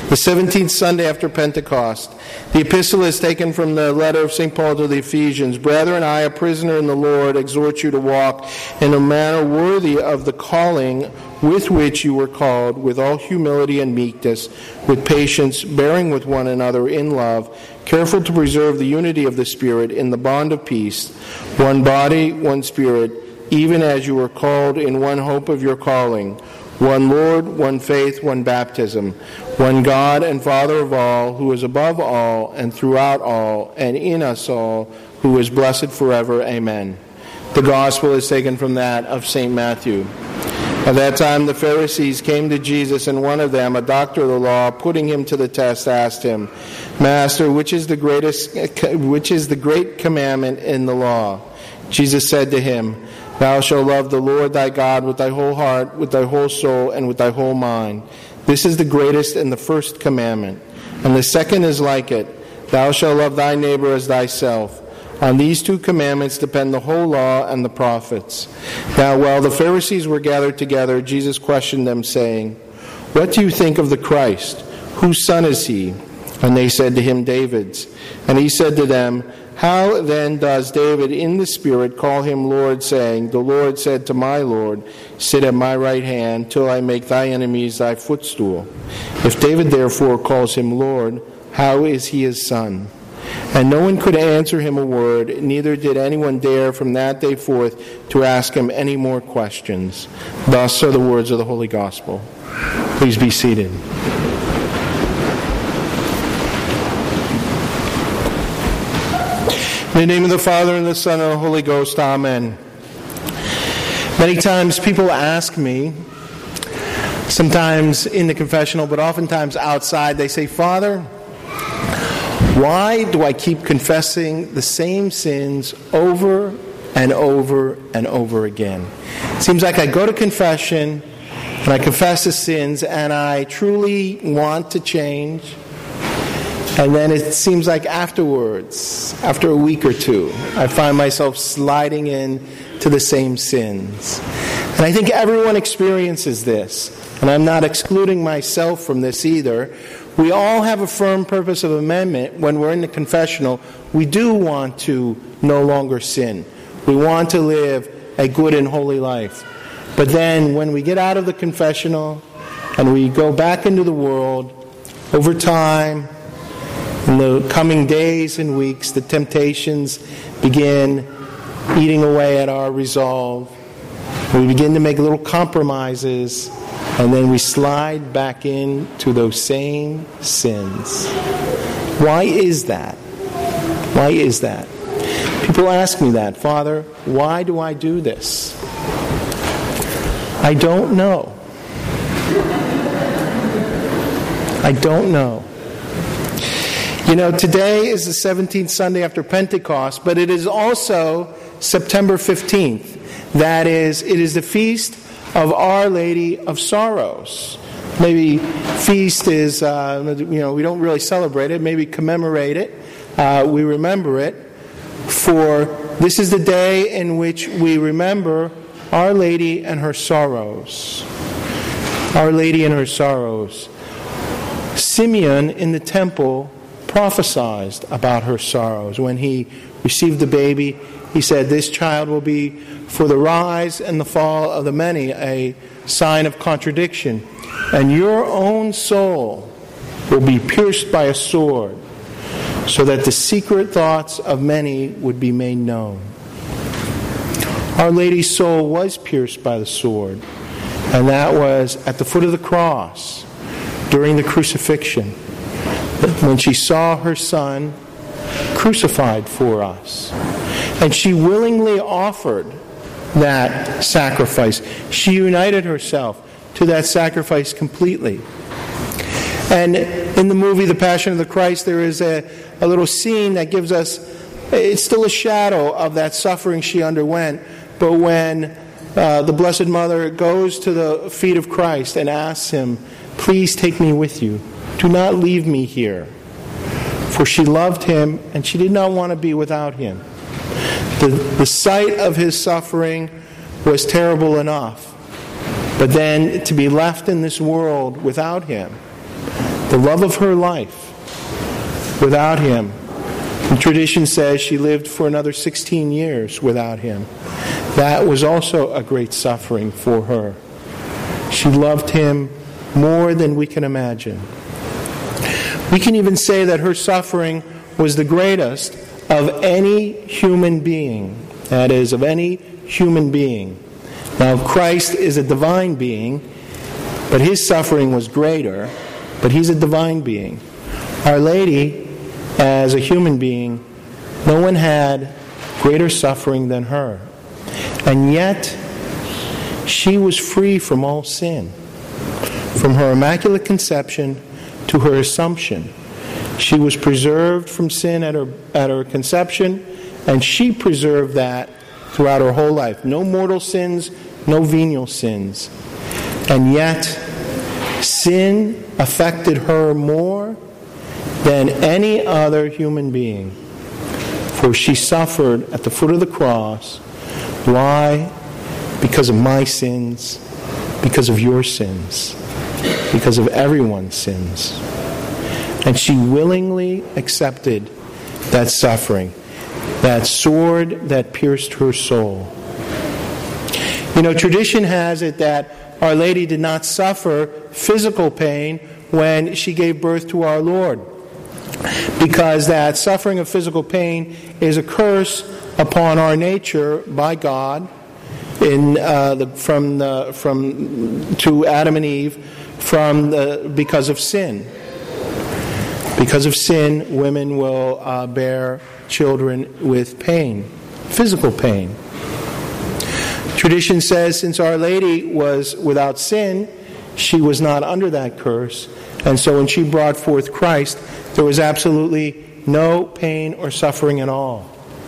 The 17th Sunday after Pentecost. The epistle is taken from the letter of St. Paul to the Ephesians. Brethren, I, a prisoner in the Lord, exhort you to walk in a manner worthy of the calling with which you were called, with all humility and meekness, with patience, bearing with one another in love, careful to preserve the unity of the Spirit in the bond of peace, one body, one Spirit, even as you were called in one hope of your calling, one Lord, one faith, one baptism, one God and Father of all, who is above all and throughout all and in us all, who is blessed forever. Amen. The Gospel is taken from that of St. Matthew. At that time the Pharisees came to Jesus, and one of them, a doctor of the law, putting him to the test, asked him, Master, which is the great commandment in the law? Jesus said to him, Thou shalt love the Lord thy God with thy whole heart, with thy whole soul, and with thy whole mind. This is the greatest and the first commandment. And the second is like it. Thou shalt love thy neighbor as thyself. On these two commandments depend the whole law and the prophets. Now, while the Pharisees were gathered together, Jesus questioned them, saying, What do you think of the Christ? Whose son is he? And they said to him, David's. And he said to them, How then does David in the Spirit call him Lord, saying, The Lord said to my Lord, Sit at my right hand, till I make thy enemies thy footstool. If David therefore calls him Lord, how is he his son? And no one could answer him a word, neither did anyone dare from that day forth to ask him any more questions. Thus are the words of the Holy Gospel. Please be seated. In the name of the Father, and the Son, and the Holy Ghost. Amen. Many times people ask me, sometimes in the confessional, but oftentimes outside, they say, Father, why do I keep confessing the same sins over and over and over again? It seems like I go to confession, and I confess the sins, and I truly want to change. And then it seems like afterwards, after a week or two, I find myself sliding in to the same sins. And I think everyone experiences this. And I'm not excluding myself from this either. We all have a firm purpose of amendment when we're in the confessional. We do want to no longer sin. We want to live a good and holy life. But then when we get out of the confessional and we go back into the world, over time, in the coming days and weeks, the temptations begin eating away at our resolve. We begin to make little compromises, and then we slide back into those same sins. Why is that? Why is that? People ask me that, Father, why do I do this? I don't know. I don't know. You know, today is the 17th Sunday after Pentecost, but it is also September 15th. That is, it is the feast of Our Lady of Sorrows. Maybe feast is, we don't really celebrate it. Maybe commemorate it. We remember it. For this is the day in which we remember Our Lady and her sorrows. Our Lady and her sorrows. Simeon in the temple prophesied about her sorrows. When he received the baby, he said, This child will be for the rise and the fall of the many, a sign of contradiction. And your own soul will be pierced by a sword, so that the secret thoughts of many would be made known. Our Lady's soul was pierced by the sword, and that was at the foot of the cross during the crucifixion, when she saw her Son crucified for us. And she willingly offered that sacrifice. She united herself to that sacrifice completely. And in the movie The Passion of the Christ, there is a little scene that gives us, it's still a shadow of that suffering she underwent, but when the Blessed Mother goes to the feet of Christ and asks him, Please take me with you. Do not leave me here. For she loved him, and she did not want to be without him. The sight of his suffering was terrible enough. But then to be left in this world without him, the love of her life. Without him, and tradition says she lived for another 16 years without him. That was also a great suffering for her. She loved him more than we can imagine. We can even say that her suffering was the greatest of any human being. That is, of any human being. Now, Christ is a divine being, but his suffering was greater, but he's a divine being. Our Lady, as a human being, no one had greater suffering than her. And yet, she was free from all sin. From her Immaculate Conception to her Assumption. She was preserved from sin at her conception, and she preserved that throughout her whole life. No mortal sins, no venial sins. And yet, sin affected her more than any other human being. For she suffered at the foot of the cross. Why? Because of my sins, because of your sins, because of everyone's sins. And she willingly accepted that suffering, that sword that pierced her soul. You know, tradition has it that Our Lady did not suffer physical pain when she gave birth to our Lord, because that suffering of physical pain is a curse upon our nature by God to Adam and Eve because of sin. Because of sin, women will bear children with pain, physical pain. Tradition says since Our Lady was without sin, she was not under that curse. And so when she brought forth Christ, there was absolutely no pain or suffering at all.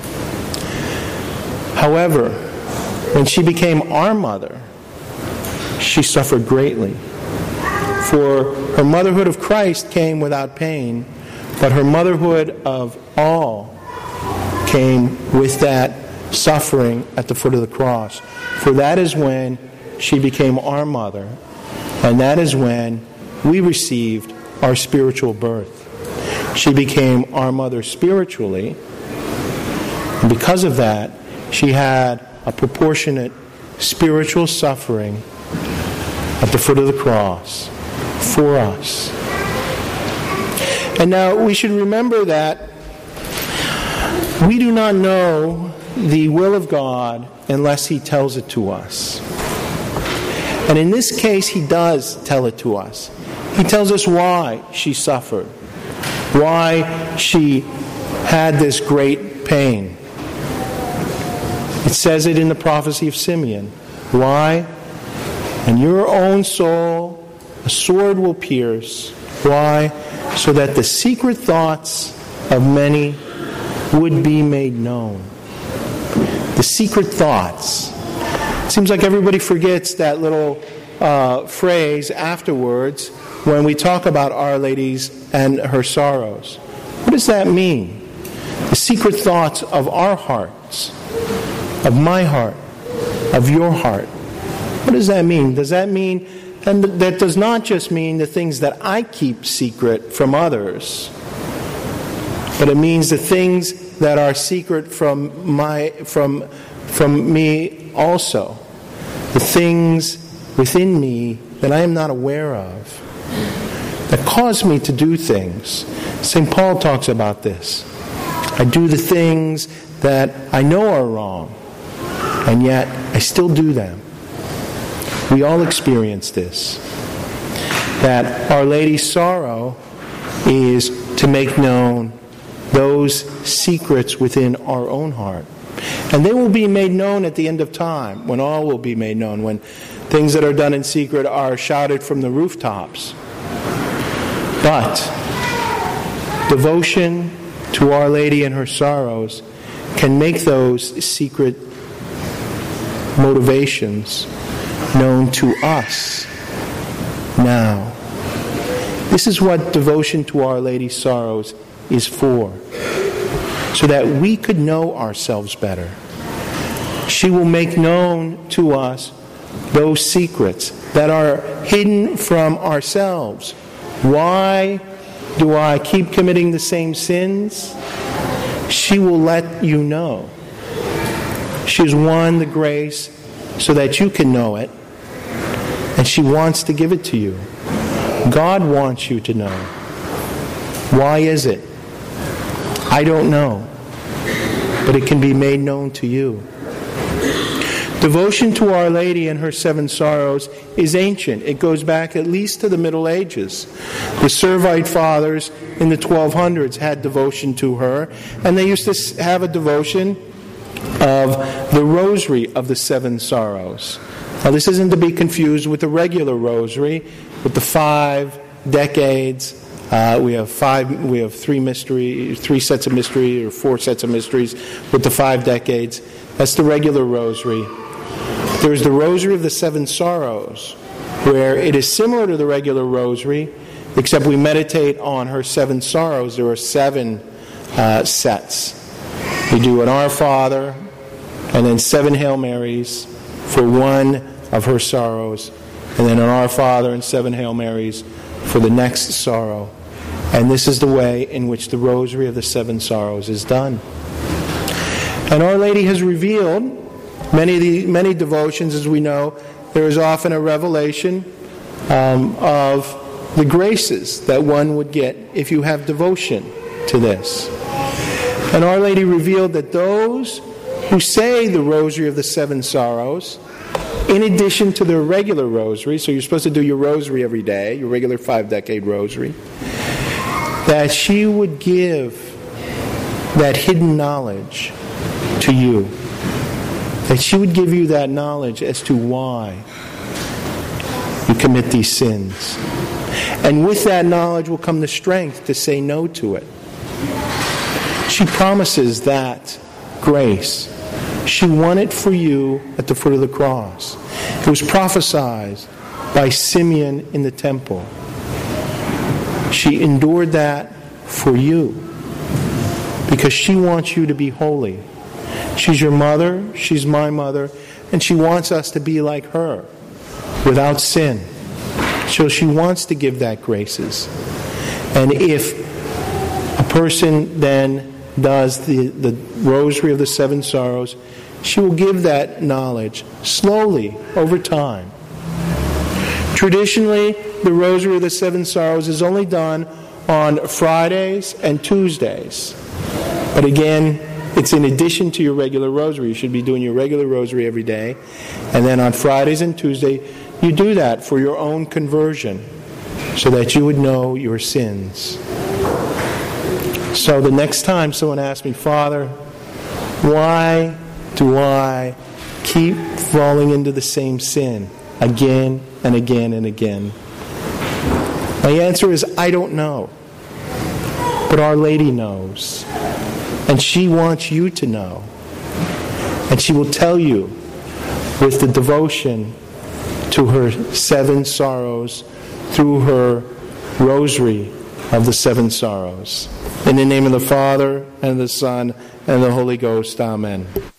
However, when she became our mother, she suffered greatly. For her motherhood of Christ came without pain, but her motherhood of all came with that suffering at the foot of the cross. For that is when she became our mother, and that is when we received our spiritual birth. She became our mother spiritually, and because of that, she had a proportionate spiritual suffering at the foot of the cross for us. And now we should remember that we do not know the will of God unless He tells it to us. And in this case, He does tell it to us. He tells us why she suffered, why she had this great pain. It says it in the prophecy of Simeon. Why? And your own soul a sword will pierce. Why? So that the secret thoughts of many would be made known. The secret thoughts. It seems like everybody forgets that little phrase afterwards when we talk about Our Lady's and her sorrows. What does that mean? The secret thoughts of our hearts, of my heart, of your heart. What does that mean? Does that mean, and that does not just mean the things that I keep secret from others, but it means the things that are secret from me also. The things within me that I am not aware of, that cause me to do things. St. Paul talks about this. I do the things that I know are wrong, and yet I still do them. We all experience this. That Our Lady's sorrow is to make known those secrets within our own heart. And they will be made known at the end of time, when all will be made known, when things that are done in secret are shouted from the rooftops. But devotion to Our Lady and her sorrows can make those secret motivations known to us now. This is what devotion to Our Lady's sorrows is for, so that we could know ourselves better. She will make known to us those secrets that are hidden from ourselves Why do I keep committing the same sins? She will let you know. She has won the grace so that you can know it, and she wants to give it to you. God wants you to know. Why is it? I don't know, but it can be made known to you. Devotion to Our Lady and her seven sorrows is ancient. It goes back at least to the Middle Ages. The Servite Fathers in the 1200s had devotion to her, and they used to have a devotion of the Rosary of the Seven Sorrows. Now, this isn't to be confused with the regular Rosary, with the 5 decades. We have 3 sets of mystery, or 4 sets of mysteries with the 5 decades. That's the regular Rosary. There's the Rosary of the Seven Sorrows, where it is similar to the regular Rosary, except we meditate on her 7 sorrows. There are 7 sets. We do an Our Father, and then 7 Hail Marys for one of her sorrows, and then an Our Father and 7 Hail Marys for the next sorrow. And this is the way in which the Rosary of the Seven Sorrows is done. And Our Lady has revealed many devotions, as we know. There is often a revelation of the graces that one would get if you have devotion to this. And Our Lady revealed that those who say the Rosary of the Seven Sorrows, in addition to their regular Rosary, so you're supposed to do your Rosary every day, your regular 5-decade Rosary, that she would give that hidden knowledge to you. That she would give you that knowledge as to why you commit these sins. And with that knowledge will come the strength to say no to it. She promises that grace. She won it for you at the foot of the cross. It was prophesied by Simeon in the temple. She endured that for you because she wants you to be holy. She's your mother, she's my mother, and she wants us to be like her, without sin. So she wants to give that graces. And if a person then does the Rosary of the Seven Sorrows, she will give that knowledge slowly over time. Traditionally, the Rosary of the Seven Sorrows is only done on Fridays and Tuesdays. But again, it's in addition to your regular Rosary. You should be doing your regular Rosary every day. And then on Fridays and Tuesdays, you do that for your own conversion, so that you would know your sins. So the next time someone asks me, Father, why do I keep falling into the same sin again and again and again? My answer is, I don't know. But Our Lady knows. And she wants you to know. And she will tell you with the devotion to her 7 sorrows through her Rosary of the Seven Sorrows. In the name of the Father, and the Son, and the Holy Ghost. Amen.